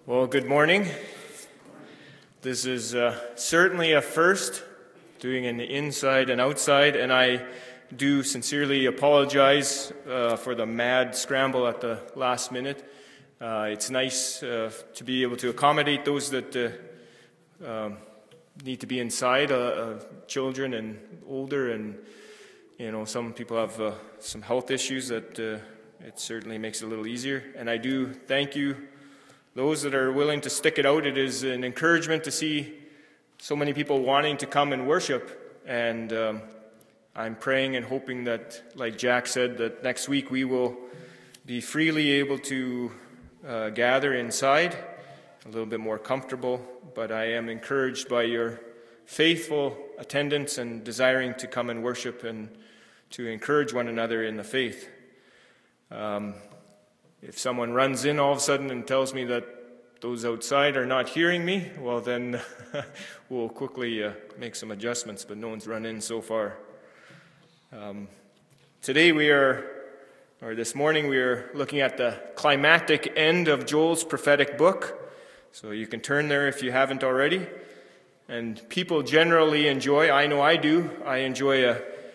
Well, good morning. This is certainly a first, doing an inside and outside, and I do sincerely apologize for the mad scramble at the last minute. It's nice to be able to accommodate those that need to be inside, children and older, and some people have some health issues that it certainly makes it a little easier. And I do thank you, those that are willing to stick it out. It is an encouragement to see so many people wanting to come and worship, and I'm praying and hoping that, like Jack said, that next week we will be freely able to gather inside, a little bit more comfortable, but I am encouraged by your faithful attendance and desiring to come and worship and to encourage one another in the faith. If someone runs in all of a sudden and tells me that those outside are not hearing me, well then we'll quickly make some adjustments, but no one's run in so far. Today this morning we are looking at the climactic end of Joel's prophetic book. So you can turn there if you haven't already. And people generally enjoy, I know I do, I enjoy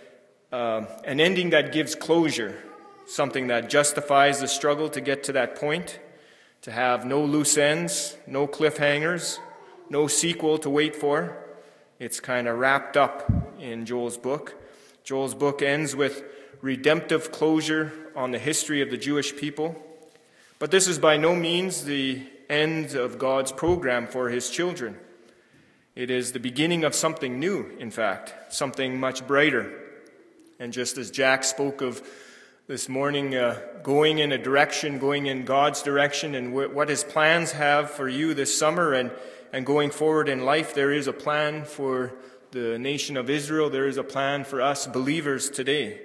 an ending that gives closure. Something that justifies the struggle to get to that point, to have no loose ends, no cliffhangers, no sequel to wait for. It's kind of wrapped up in Joel's book. Joel's book ends with redemptive closure on the history of the Jewish people. But this is by no means the end of God's program for his children. It is the beginning of something new, in fact, something much brighter. And just as Jack spoke of this morning, going in God's direction, and what his plans have for you this summer and going forward in life. There is a plan for the nation of Israel. There is a plan for us believers today.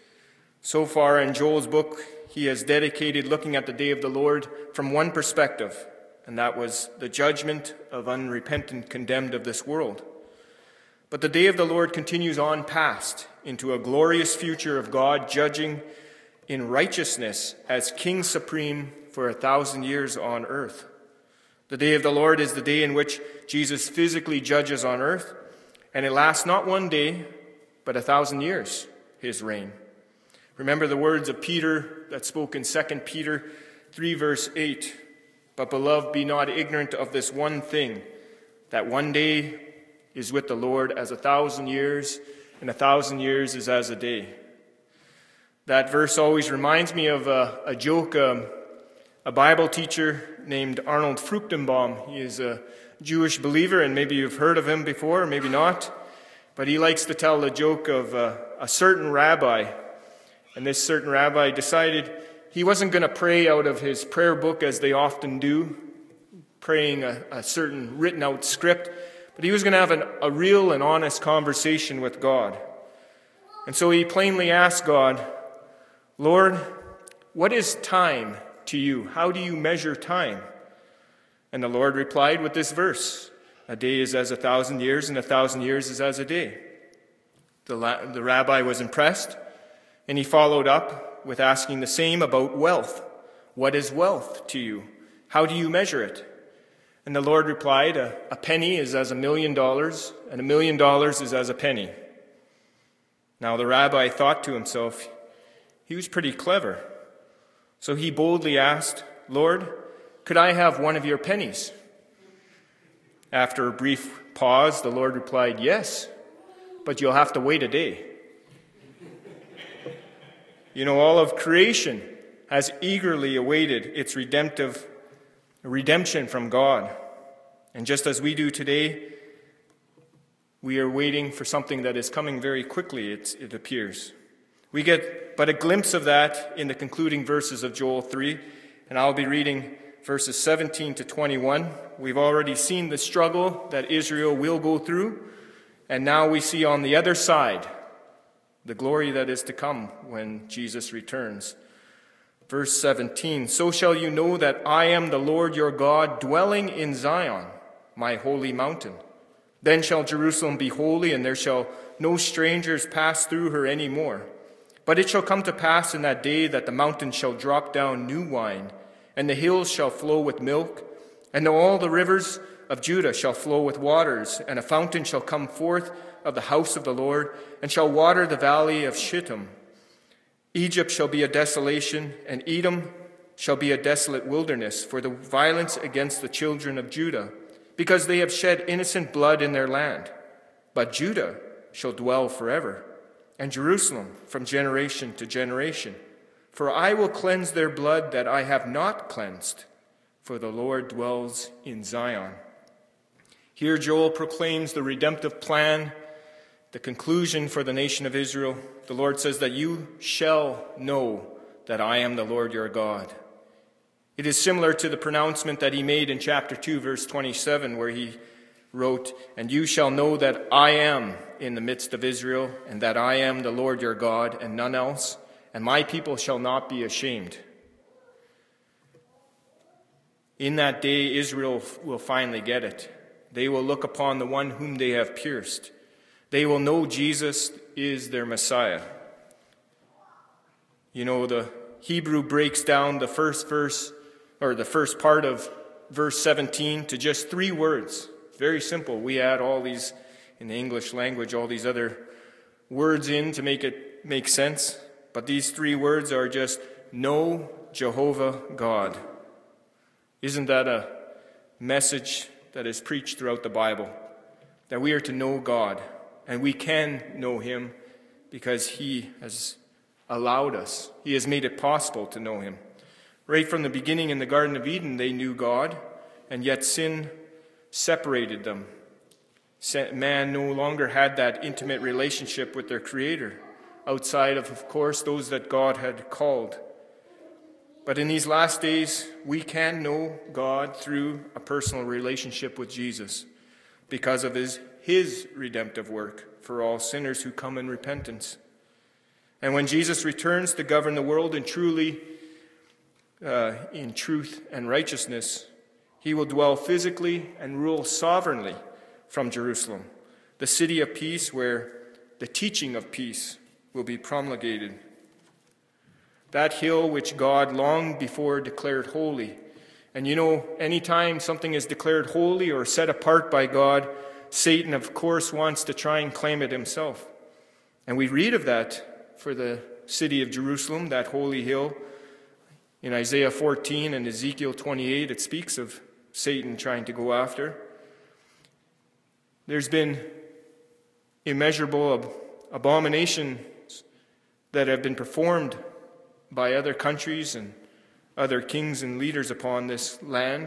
So far in Joel's book, he has dedicated looking at the day of the Lord from one perspective, and that was the judgment of unrepentant condemned of this world. But the day of the Lord continues on past into a glorious future of God judging in righteousness as King Supreme for 1,000 years on earth. The day of the Lord is the day in which Jesus physically judges on earth, and it lasts not one day, but 1,000 years, his reign. Remember the words of Peter that spoke in 2 Peter 3 verse 8. But beloved, be not ignorant of this one thing, that one day is with the Lord as 1,000 years, and 1,000 years is as a day. That verse always reminds me of a joke. A Bible teacher named Arnold Fruchtenbaum. He is a Jewish believer, and maybe you've heard of him before, maybe not. But he likes to tell the joke of a certain rabbi. And this certain rabbi decided he wasn't going to pray out of his prayer book as they often do, praying a certain written out script, but he was going to have a real and honest conversation with God. And so he plainly asked God, Lord, what is time to you? How do you measure time? And the Lord replied with this verse, a day is as 1,000 years, and 1,000 years is as a day. The rabbi was impressed, and he followed up with asking the same about wealth. What is wealth to you? How do you measure it? And the Lord replied, a penny is as $1 million, and $1 million is as a penny. Now the rabbi thought to himself, he was pretty clever. So he boldly asked, Lord, could I have one of your pennies? After a brief pause, the Lord replied, yes, but you'll have to wait a day. All of creation has eagerly awaited its redemption from God. And just as we do today, we are waiting for something that is coming very quickly, it appears. We get but a glimpse of that in the concluding verses of Joel 3, and I'll be reading verses 17 to 21. We've already seen the struggle that Israel will go through, and now we see on the other side the glory that is to come when Jesus returns. Verse 17, so shall you know that I am the Lord your God, dwelling in Zion, my holy mountain. Then shall Jerusalem be holy, and there shall no strangers pass through her any more. But it shall come to pass in that day that the mountains shall drop down new wine, and the hills shall flow with milk, And all the rivers of Judah shall flow with waters, and a fountain shall come forth of the house of the Lord, and shall water the valley of Shittim. Egypt shall be a desolation, and Edom shall be a desolate wilderness for the violence against the children of Judah, because they have shed innocent blood in their land. But Judah shall dwell forever, and Jerusalem from generation to generation. For I will cleanse their blood that I have not cleansed, for the Lord dwells in Zion. Here Joel proclaims the redemptive plan, the conclusion for the nation of Israel. The Lord says that you shall know that I am the Lord your God. It is similar to the pronouncement that he made in chapter 2, verse 27, where he wrote, "And you shall know that I am in the midst of Israel, and that I am the Lord your God, and none else, and my people shall not be ashamed." In that day, Israel will finally get it. They will look upon the one whom they have pierced. They will know Jesus is their Messiah. You know, the Hebrew breaks down the first verse, or the first part of verse 17 to just 3 words. Very simple. We add all these, in the English language, all these other words in to make it make sense. But these 3 words are just, know Jehovah God. Isn't that a message that is preached throughout the Bible? That we are to know God, and we can know him because he has allowed us. He has made it possible to know him. Right from the beginning in the Garden of Eden, they knew God, and yet sin separated them. Man no longer had that intimate relationship with their Creator, outside of course, those that God had called. But in these last days, we can know God through a personal relationship with Jesus because of his redemptive work for all sinners who come in repentance. And when Jesus returns to govern the world in truth and righteousness, he will dwell physically and rule sovereignly from Jerusalem, the city of peace where the teaching of peace will be promulgated. That hill which God long before declared holy. And you know, anytime something is declared holy or set apart by God, Satan, of course, wants to try and claim it himself. And we read of that for the city of Jerusalem, that holy hill. In Isaiah 14 and Ezekiel 28, it speaks of Satan trying to go after. There's been immeasurable abominations that have been performed by other countries and other kings and leaders upon this land.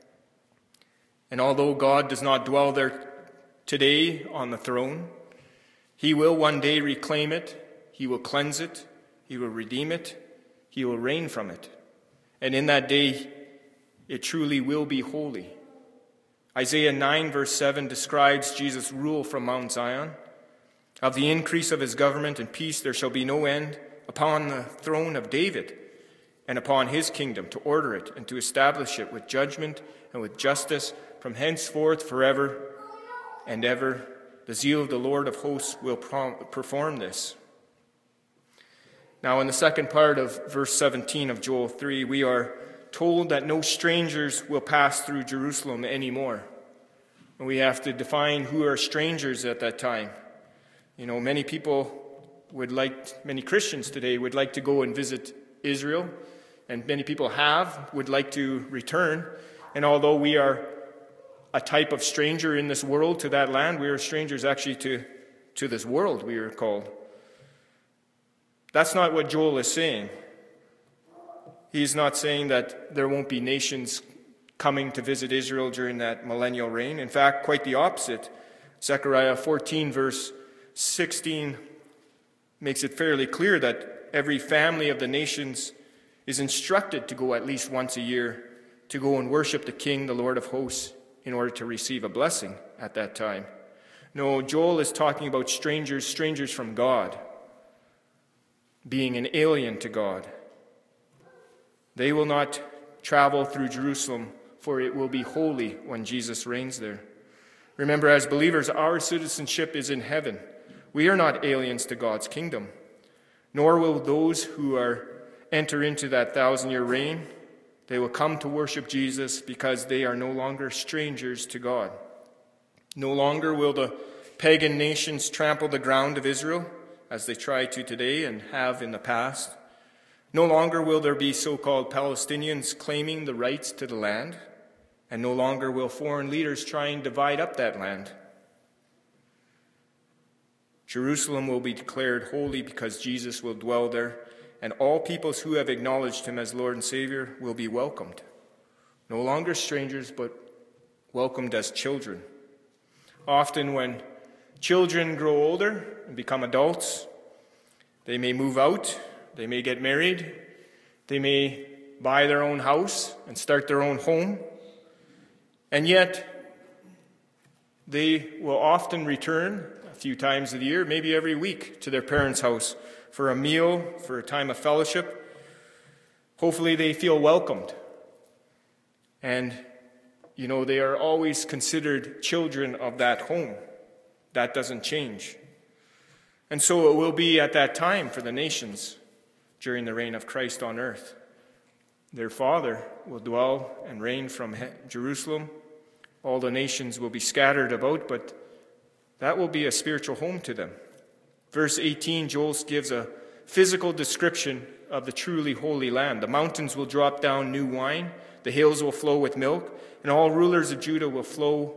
And although God does not dwell there today on the throne, he will one day reclaim it, he will cleanse it, he will redeem it, he will reign from it. And in that day, it truly will be holy. Isaiah 9 verse 7 describes Jesus' rule from Mount Zion. Of the increase of his government and peace there shall be no end upon the throne of David and upon his kingdom, to order it and to establish it with judgment and with justice from henceforth forever and ever. The zeal of the Lord of hosts will perform this. Now, in the second part of verse 17 of Joel 3, we are told that no strangers will pass through Jerusalem anymore. And we have to define who are strangers at that time. You know, many Christians today would like to go and visit Israel, and many people would like to return. And although we are a type of stranger in this world to that land, we are strangers actually to this world, we are called. That's not what Joel is saying. He's not saying that there won't be nations coming to visit Israel during that millennial reign. In fact, quite the opposite. Zechariah 14 verse 16 makes it fairly clear that every family of the nations is instructed to go at least once a year to go and worship the King, the Lord of hosts, in order to receive a blessing at that time. No, Joel is talking about strangers from God, being an alien to God. They will not travel through Jerusalem, for it will be holy when Jesus reigns there. Remember, as believers, our citizenship is in heaven. We are not aliens to God's kingdom, nor will those who enter into that 1,000-year reign They will come to worship Jesus because they are no longer strangers to God. No longer will the pagan nations trample the ground of Israel, as they try to today and have in the past. No longer will there be so-called Palestinians claiming the rights to the land, and no longer will foreign leaders try and divide up that land. Jerusalem will be declared holy because Jesus will dwell there, and all peoples who have acknowledged him as Lord and Savior will be welcomed. No longer strangers, but welcomed as children. Often when children grow older and become adults, they may move out, they may get married, they may buy their own house and start their own home, and yet they will often return a few times of the year, maybe every week, to their parents' house for a meal, for a time of fellowship. Hopefully they feel welcomed. And, they are always considered children of that home. That doesn't change. And so it will be at that time for the nations during the reign of Christ on earth. Their Father will dwell and reign from Jerusalem. All the nations will be scattered about, but that will be a spiritual home to them. Verse 18, Joel gives a physical description of the truly holy land. The mountains will drop down new wine, the hills will flow with milk, and all rivers of Judah will flow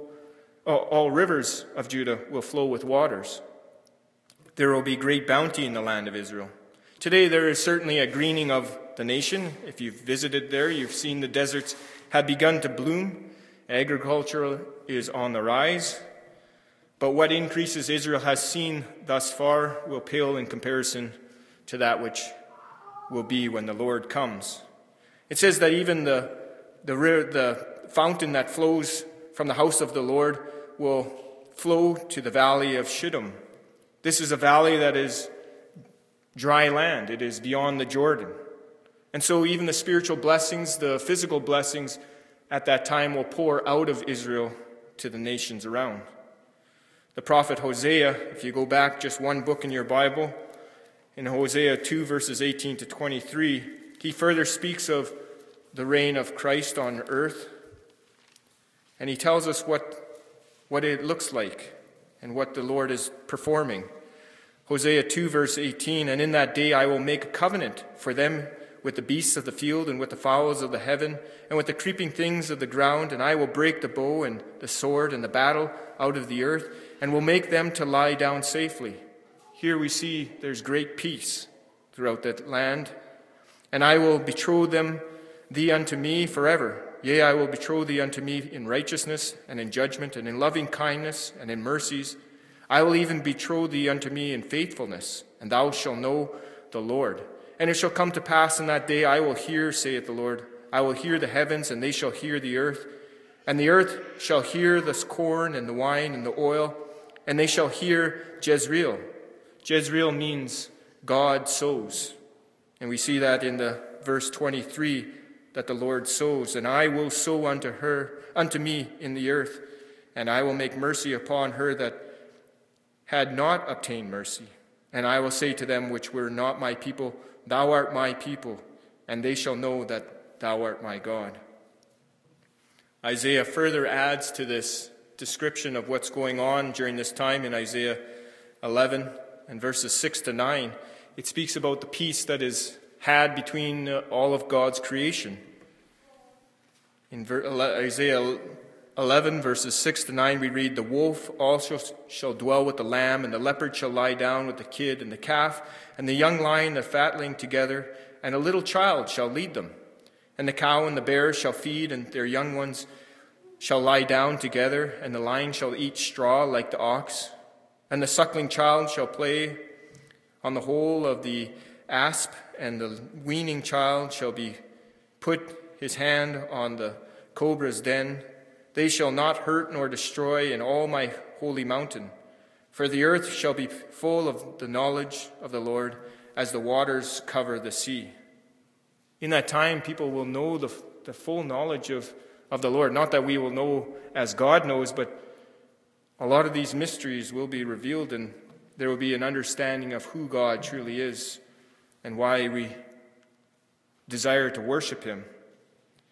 with waters. There will be great bounty in the land of Israel. Today there is certainly a greening of the nation. If you've visited there, you've seen the deserts have begun to bloom. Agriculture is on the rise. But what increases Israel has seen thus far will pale in comparison to that which will be when the Lord comes. It says that even the fountain that flows from the house of the Lord will flow to the valley of Shittim. This is a valley that is dry land. It is beyond the Jordan. And so even the spiritual blessings, the physical blessings at that time will pour out of Israel to the nations around. The prophet Hosea, if you go back just one book in your Bible, in Hosea 2 verses 18 to 23, he further speaks of the reign of Christ on earth. And he tells us what it looks like and what the Lord is performing. Hosea 2 verse 18, and in that day I will make a covenant for them with the beasts of the field and with the fowls of the heaven and with the creeping things of the ground, and I will break the bow and the sword and the battle out of the earth, and will make them to lie down safely. Here we see there's great peace throughout that land. And I will betroth thee unto me forever. Yea, I will betroth thee unto me in righteousness and in judgment and in loving kindness and in mercies. I will even betroth thee unto me in faithfulness, and thou shalt know the Lord. And it shall come to pass in that day, I will hear, saith the Lord, I will hear the heavens, and they shall hear the earth. And the earth shall hear the corn and the wine and the oil, and they shall hear Jezreel. Jezreel means God sows. And we see that in the verse 23, that the Lord sows. And I will sow unto me in the earth, and I will make mercy upon her that had not obtained mercy. And I will say to them which were not my people, Thou art my people, and they shall know that thou art my God. Isaiah further adds to this description of what's going on during this time in Isaiah 11 and verses 6 to 9. It speaks about the peace that is had between all of God's creation. In Isaiah 11 verses 6 to 9 we read, The wolf also shall dwell with the lamb, and the leopard shall lie down with the kid and the calf, and the young lion the fatling together, and a little child shall lead them. And the cow and the bear shall feed, and their young ones shall lie down together, and the lion shall eat straw like the ox. And the suckling child shall play on the hole of the asp, and the weaning child shall put his hand on the cobra's den. They shall not hurt nor destroy in all my holy mountain. For the earth shall be full of the knowledge of the Lord, as the waters cover the sea. In that time, people will know the full knowledge of the Lord. Not that we will know as God knows, but a lot of these mysteries will be revealed, and there will be an understanding of who God truly is and why we desire to worship him.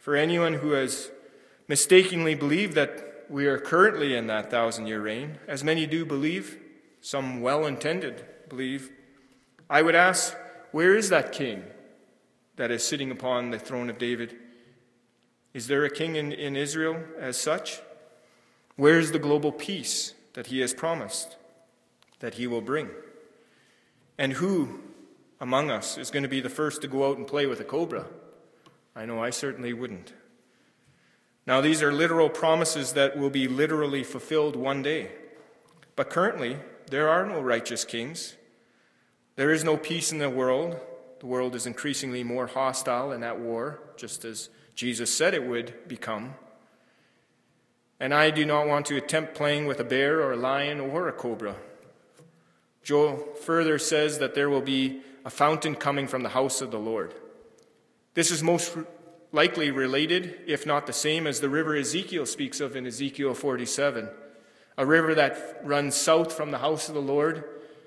For anyone who has mistakenly believed that we are currently in that 1,000-year reign, as many do believe, some well-intended believe, I would ask, where is that king that is sitting upon the throne of David? Is there a king in Israel as such? Where is the global peace that he has promised that he will bring? And who among us is going to be the first to go out and play with a cobra? I know I certainly wouldn't. Now, these are literal promises that will be literally fulfilled one day. But currently, there are no righteous kings. There is no peace in the world. The world is increasingly more hostile and at war, just as Jesus said it would become. And I do not want to attempt playing with a bear or a lion or a cobra. Joel further says that there will be a fountain coming from the house of the Lord. This is most likely related, if not the same, as the river Ezekiel speaks of in Ezekiel 47, a river that runs south from the house of the Lord,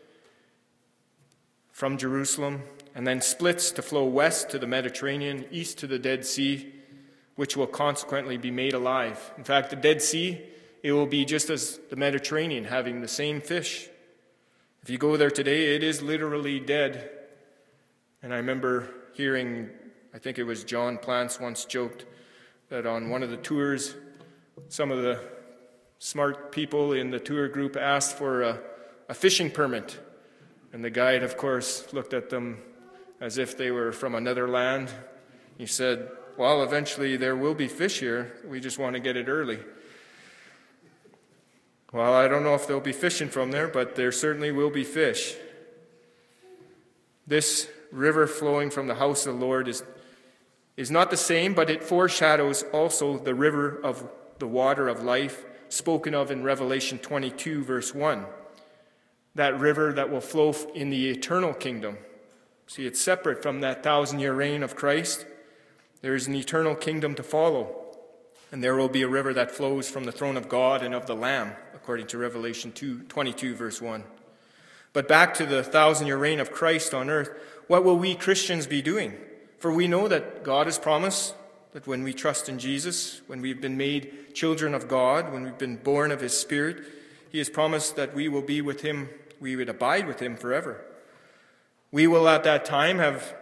from Jerusalem, and then splits to flow west to the Mediterranean, east to the Dead Sea, which will consequently be made alive. In fact, the Dead Sea, it will be just as the Mediterranean, having the same fish. If you go there today, it is literally dead. And I remember hearing, I think it was John Plants once joked that on one of the tours, some of the smart people in the tour group asked for a fishing permit. And the guide, of course, looked at them as if they were from another land. He said, well, eventually there will be fish here. We just want to get it early. Well, I don't know if they'll be fishing from there, but there certainly will be fish. This river flowing from the house of the Lord is not the same, but it foreshadows also the river of the water of life spoken of in Revelation 22, verse 1. That river that will flow in the eternal kingdom. See, it's separate from that 1,000-year reign of Christ. There is an eternal kingdom to follow. And there will be a river that flows from the throne of God and of the Lamb, according to Revelation 22, verse 1. But back to the 1,000-year reign of Christ on earth, what will we Christians be doing? For we know that God has promised that when we trust in Jesus, when we've been made children of God, when we've been born of His Spirit, He has promised that we will be with Him, we would abide with Him forever. We will at that time have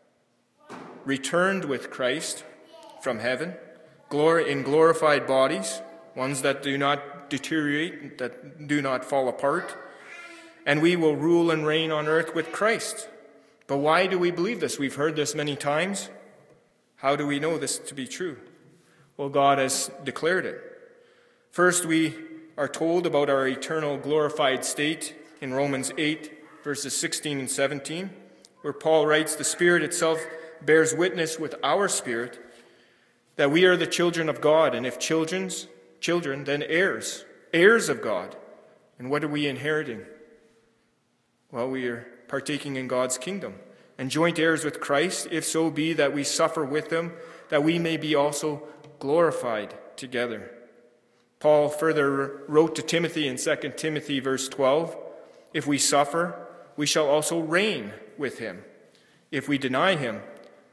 returned with Christ from heaven, in glorified bodies, ones that do not deteriorate, that do not fall apart, and we will rule and reign on earth with Christ. But why do we believe this? We've heard this many times. How do we know this to be true? Well, God has declared it. First, we are told about our eternal glorified state in Romans 8, verses 16 and 17, where Paul writes, the Spirit itself bears witness with our spirit that we are the children of God, and if children, then heirs of God. And what are we inheriting? Well, we are partaking in God's kingdom, and joint heirs with Christ, if so be that we suffer with Him, that we may be also glorified together. Paul further wrote to Timothy in 2 Timothy verse 12, if we suffer, we shall also reign with Him. If we deny Him,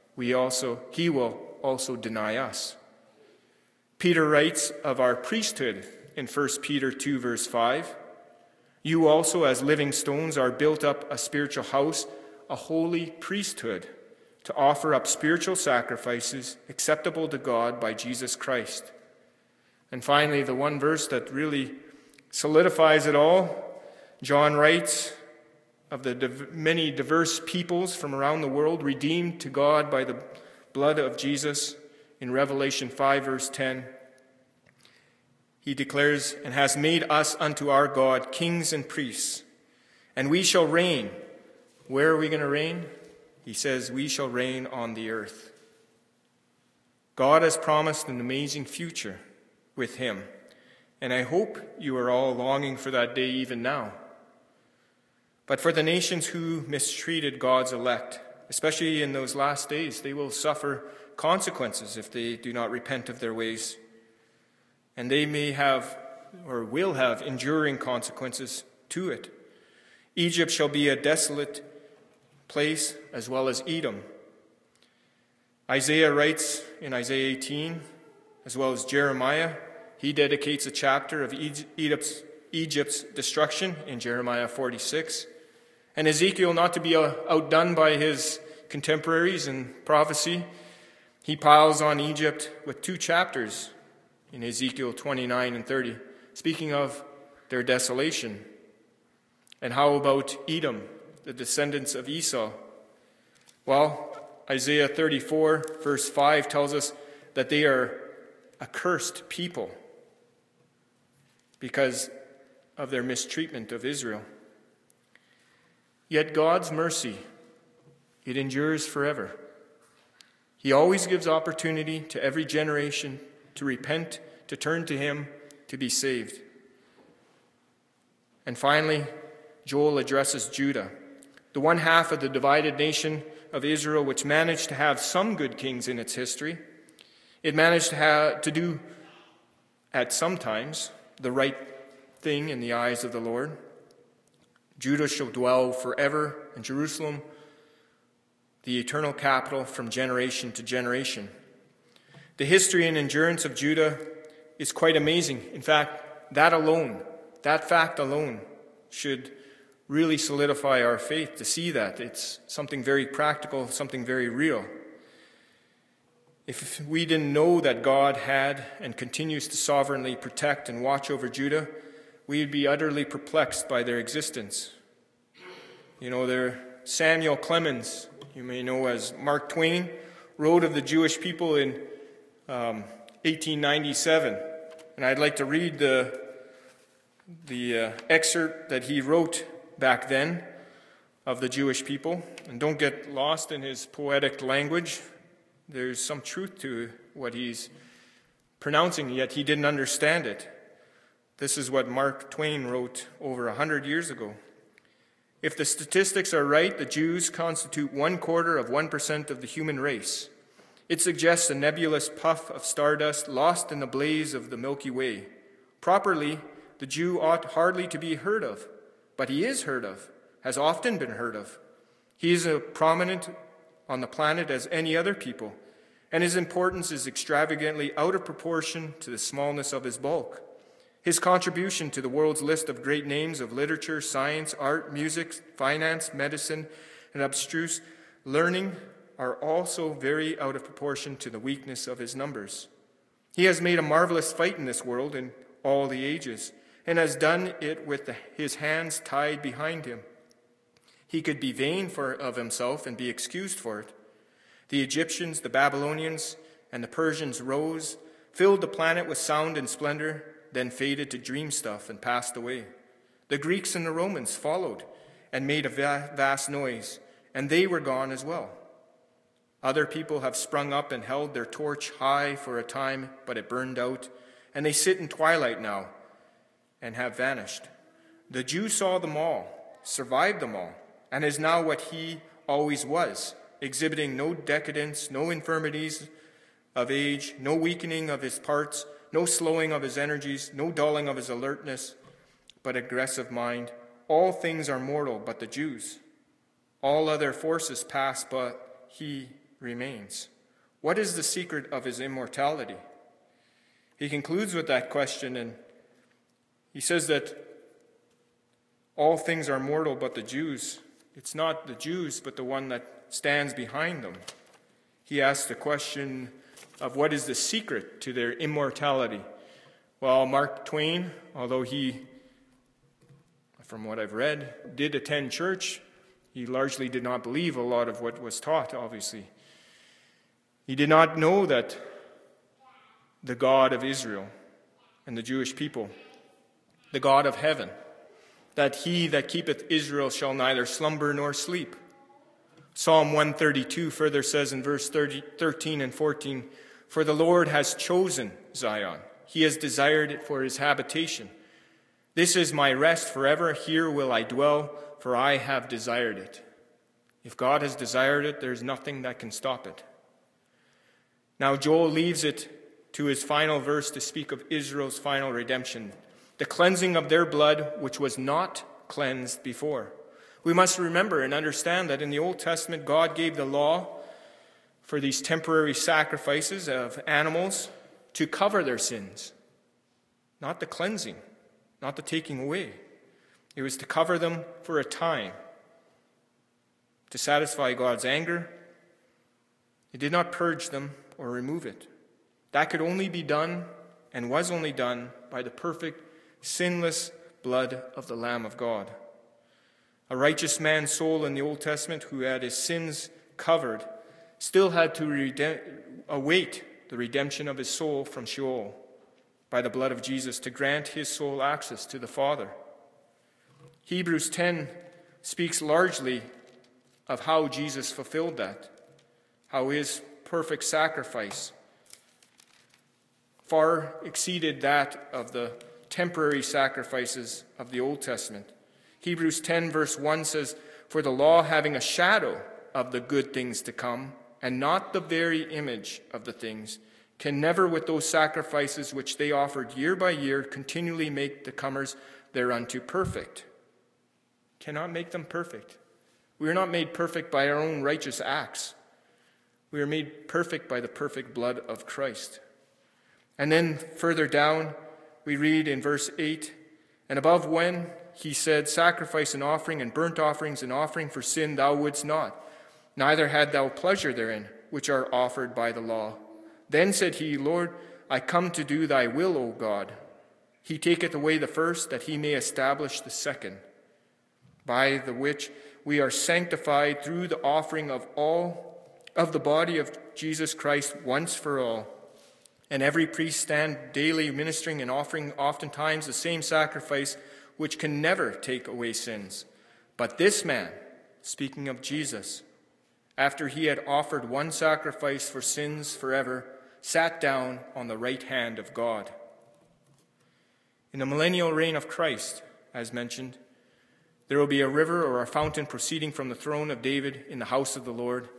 He will also deny us. Peter writes of our priesthood in 1 Peter 2 verse 5, you also as living stones are built up a spiritual house, a holy priesthood, to offer up spiritual sacrifices acceptable to God by Jesus Christ. And finally, the one verse that really solidifies it all, John writes of the many diverse peoples from around the world redeemed to God by the blood of Jesus in Revelation 5 verse 10. He declares, and has made us unto our God kings and priests, and we shall reign. Where are we going to reign? He says, we shall reign on the earth. God has promised an amazing future with Him, and I hope you are all longing for that day even now. But for the nations who mistreated God's elect, especially in those last days, they will suffer consequences if they do not repent of their ways. And they may have, or will have, enduring consequences to it. Egypt shall be a desolate place, as well as Edom. Isaiah writes in Isaiah 18, as well as Jeremiah. He dedicates a chapter of Egypt's destruction in Jeremiah 46. And Ezekiel, not to be outdone by his contemporaries in prophecy, he piles on Egypt with 2 chapters in Ezekiel 29 and 30, speaking of their desolation. And how about Edom, the descendants of Esau? Well, Isaiah 34, verse 5 tells us that they are a cursed people because of their mistreatment of Israel. Yet God's mercy, it endures forever. He always gives opportunity to every generation to repent, to turn to Him, to be saved. And finally, Joel addresses Judah, the one half of the divided nation of Israel which managed to have some good kings in its history. It managed to do, at some times, the right thing in the eyes of the Lord. Judah shall dwell forever in Jerusalem, the eternal capital, from generation to generation. The history and endurance of Judah is quite amazing. In fact, that fact alone should really solidify our faith to see that. It's something very practical, something very real. If we didn't know that God had and continues to sovereignly protect and watch over Judah, we would be utterly perplexed by their existence. You know, Samuel Clemens, you may know as Mark Twain, wrote of the Jewish people in 1897. And I'd like to read the excerpt that he wrote back then of the Jewish people. And don't get lost in his poetic language. There's some truth to what he's pronouncing, yet he didn't understand it. This is what Mark Twain wrote over 100 years ago. If the statistics are right, the Jews constitute 0.25% of the human race. It suggests a nebulous puff of stardust lost in the blaze of the Milky Way. Properly, the Jew ought hardly to be heard of, but he is heard of, has often been heard of. He is as prominent on the planet as any other people, and his importance is extravagantly out of proportion to the smallness of his bulk. His contribution to the world's list of great names of literature, science, art, music, finance, medicine, and abstruse learning are also very out of proportion to the weakness of his numbers. He has made a marvelous fight in this world in all the ages, and has done it with his hands tied behind him. He could be vain of himself and be excused for it. The Egyptians, the Babylonians, and the Persians rose, filled the planet with sound and splendor, then faded to dream stuff and passed away. The Greeks and the Romans followed and made a vast noise, and they were gone as well. Other people have sprung up and held their torch high for a time, but it burned out, and they sit in twilight now and have vanished. The Jew saw them all, survived them all, and is now what he always was, exhibiting no decadence, no infirmities of age, no weakening of his parts, no slowing of his energies, no dulling of his alertness, but aggressive mind. All things are mortal but the Jews. All other forces pass, but he remains. What is the secret of his immortality? He concludes with that question, and he says that all things are mortal but the Jews. It's not the Jews, but the one that stands behind them. He asks the question of what is the secret to their immortality. Well, Mark Twain, although he, from what I've read, did attend church, he largely did not believe a lot of what was taught, obviously. He did not know that the God of Israel and the Jewish people, the God of heaven, that he that keepeth Israel shall neither slumber nor sleep. Psalm 132 further says in verse 13 and 14, "For the Lord has chosen Zion. He has desired it for his habitation. This is my rest forever. Here will I dwell, for I have desired it." If God has desired it, there's nothing that can stop it. Now Joel leaves it to his final verse to speak of Israel's final redemption, the cleansing of their blood, which was not cleansed before. We must remember and understand that in the Old Testament, God gave the law for these temporary sacrifices of animals to cover their sins, not the cleansing, not the taking away. It was to cover them for a time, to satisfy God's anger. It did not purge them or remove it. That could only be done and was only done by the perfect, sinless blood of the Lamb of God. A righteous man's soul in the Old Testament who had his sins covered still had to await the redemption of his soul from Sheol by the blood of Jesus to grant his soul access to the Father. Hebrews 10 speaks largely of how Jesus fulfilled that, how his perfect sacrifice far exceeded that of the temporary sacrifices of the Old Testament. Hebrews 10 verse 1 says, "For the law, having a shadow of the good things to come, and not the very image of the things, can never with those sacrifices which they offered year by year continually make the comers thereunto perfect." Cannot make them perfect. We are not made perfect by our own righteous acts. We are made perfect by the perfect blood of Christ. And then further down, we read in verse 8, "And above when he said, Sacrifice and offering and burnt offerings and offering for sin thou wouldst not, neither had thou pleasure therein, which are offered by the law. Then said he, Lord, I come to do thy will, O God. He taketh away the first, that he may establish the second, by the which we are sanctified through the offering of the body of Jesus Christ once for all. And every priest stand daily ministering and offering oftentimes the same sacrifice, which can never take away sins. But this man," speaking of Jesus, "after he had offered one sacrifice for sins forever, sat down on the right hand of God." In the millennial reign of Christ, as mentioned, there will be a river or a fountain proceeding from the throne of David in the house of the Lord.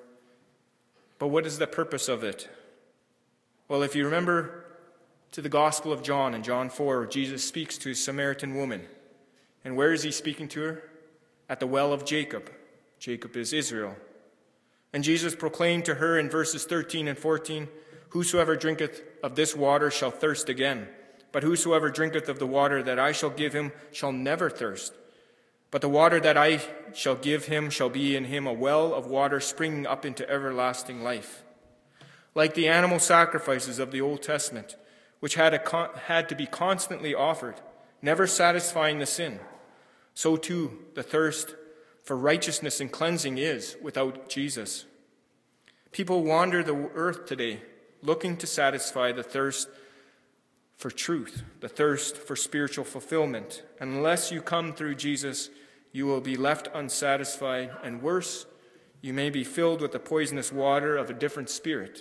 But what is the purpose of it? Well, if you remember to the Gospel of John in John 4, Jesus speaks to a Samaritan woman. And where is he speaking to her? At the well of Jacob. Jacob is Israel. And Jesus proclaimed to her in verses 13 and 14, "Whosoever drinketh of this water shall thirst again. But whosoever drinketh of the water that I shall give him shall never thirst. But the water that I shall give him shall be in him a well of water springing up into everlasting life." Like the animal sacrifices of the Old Testament, which had to be constantly offered, never satisfying the sin, so too the thirst for righteousness and cleansing is without Jesus. People wander the earth today looking to satisfy the thirst for truth, the thirst for spiritual fulfillment. And unless you come through Jesus, you will be left unsatisfied, and worse, you may be filled with the poisonous water of a different spirit.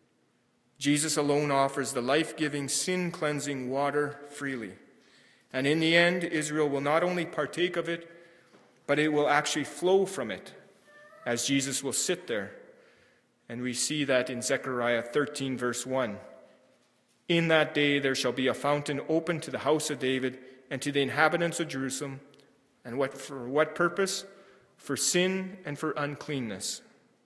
Jesus alone offers the life-giving, sin-cleansing water freely. And in the end, Israel will not only partake of it, but it will actually flow from it, as Jesus will sit there. And we see that in Zechariah 13, verse 1. "In that day there shall be a fountain open to the house of David and to the inhabitants of Jerusalem." And for what purpose? For sin and for uncleanness.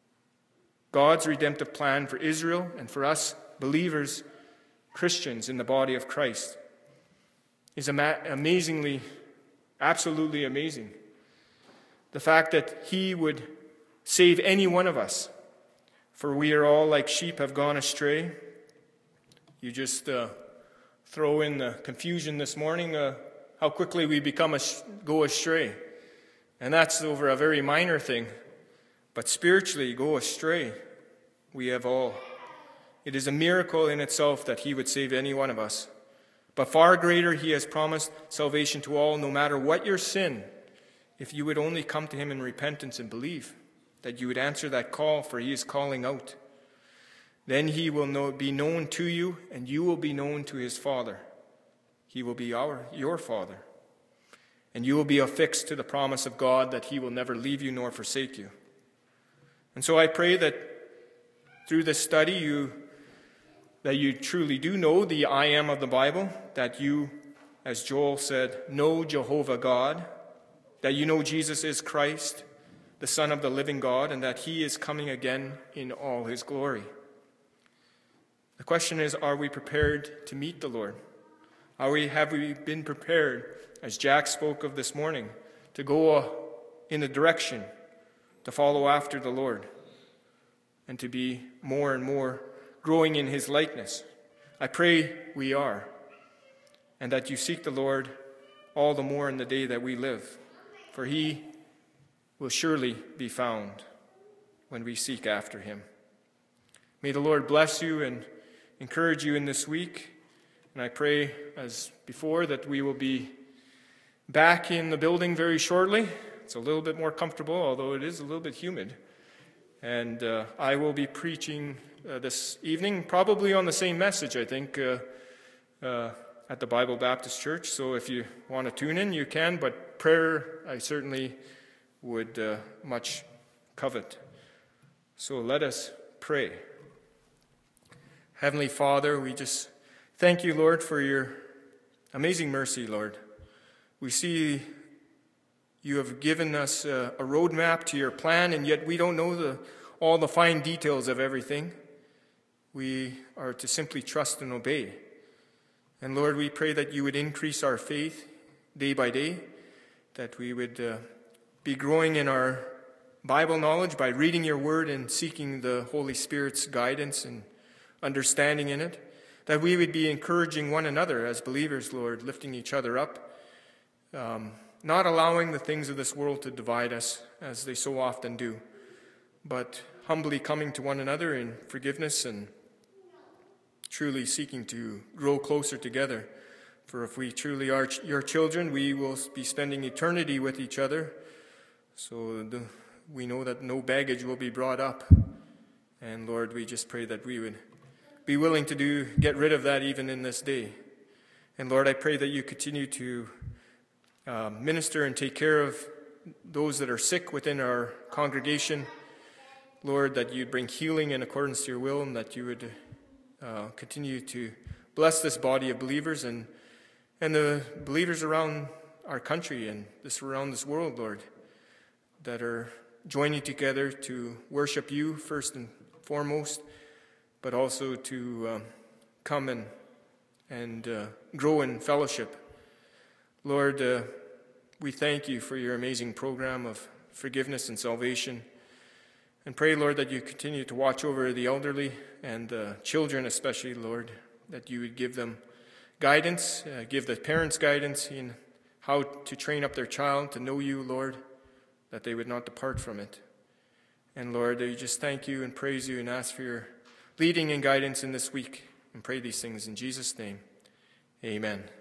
God's redemptive plan for Israel and for us believers, Christians in the body of Christ, is amazingly, absolutely amazing. The fact that he would save any one of us, for we are all like sheep have gone astray. You just throw in the confusion this morning, how quickly we go astray. And that's over a very minor thing. But spiritually, go astray. We have all. It is a miracle in itself that he would save any one of us. But far greater, he has promised salvation to all, no matter what your sin, if you would only come to him in repentance and believe, that you would answer that call, for he is calling out. Then he will be known to you, and you will be known to his Father. He will be your Father. And you will be affixed to the promise of God that he will never leave you nor forsake you. And so I pray that through this study, that you truly do know the I am of the Bible, that you, as Joel said, know Jehovah God, that you know Jesus is Christ, the Son of the living God, and that he is coming again in all his glory. The question is, are we prepared to meet the Lord? Have we been prepared, as Jack spoke of this morning, to go in a direction, to follow after the Lord, and to be more and more growing in his likeness? I pray we are, and that you seek the Lord all the more in the day that we live, for he will surely be found when we seek after him. May the Lord bless you and encourage you in this week. And I pray, as before, that we will be back in the building very shortly. It's a little bit more comfortable, although it is a little bit humid. And I will be preaching this evening, probably on the same message, I think, at the Bible Baptist Church. So if you want to tune in, you can, but prayer I certainly would much covet. So let us pray. Heavenly Father, we just thank you, Lord, for your amazing mercy, Lord. We see you have given us a roadmap to your plan, and yet we don't know all the fine details of everything. We are to simply trust and obey. And Lord, we pray that you would increase our faith day by day, that we would be growing in our Bible knowledge by reading your word and seeking the Holy Spirit's guidance and understanding in it, that we would be encouraging one another as believers, Lord, lifting each other up, not allowing the things of this world to divide us as they so often do, but humbly coming to one another in forgiveness and truly seeking to grow closer together. For if we truly are your children, we will be spending eternity with each other. So we know that no baggage will be brought up. And Lord, we just pray that we would be willing to get rid of that even in this day. And Lord, I pray that you continue to minister and take care of those that are sick within our congregation. Lord, that you'd bring healing in accordance to your will, and that you would continue to bless this body of believers and the believers around our country and around this world, Lord, that are joining together to worship you first and foremost, but also to come and grow in fellowship. Lord, we thank you for your amazing program of forgiveness and salvation. And pray, Lord, that you continue to watch over the elderly and the children especially, Lord, that you would give them guidance, give the parents guidance in how to train up their child to know you, Lord, that they would not depart from it. And Lord, we just thank you and praise you and ask for your leading and guidance in this week, and pray these things in Jesus' name. Amen.